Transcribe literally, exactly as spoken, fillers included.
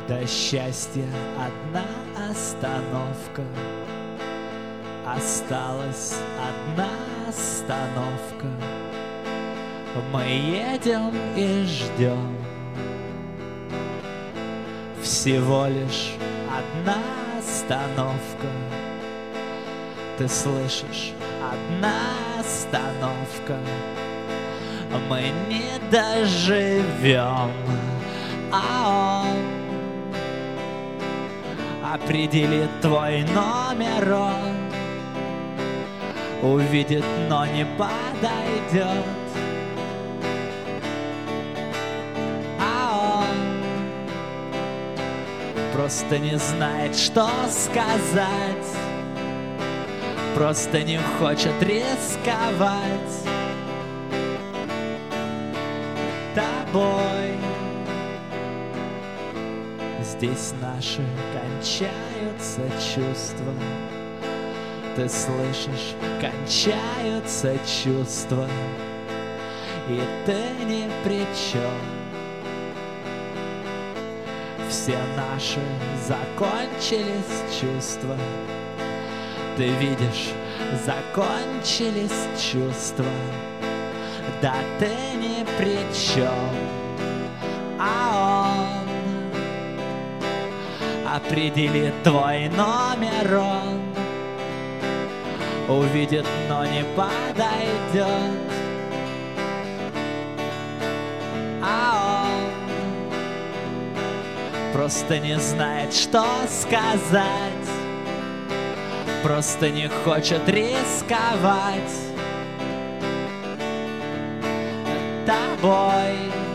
До счастья одна остановка, осталась одна остановка. Мы едем и ждем. Всего лишь одна остановка. Ты слышишь? Одна остановка. Мы не доживем, а он определит твой номер, он увидит, но не подойдет. А он просто не знает, что сказать, просто не хочет рисковать тобой. Здесь наши кончаются чувства. Ты слышишь? Кончаются чувства, и ты ни при чем. Все наши закончились чувства. Ты видишь? Закончились чувства. Да ты ни при чем. А он определит твой номер, он увидит, но не подойдет. А он просто не знает, что сказать, просто не хочет рисковать тобой.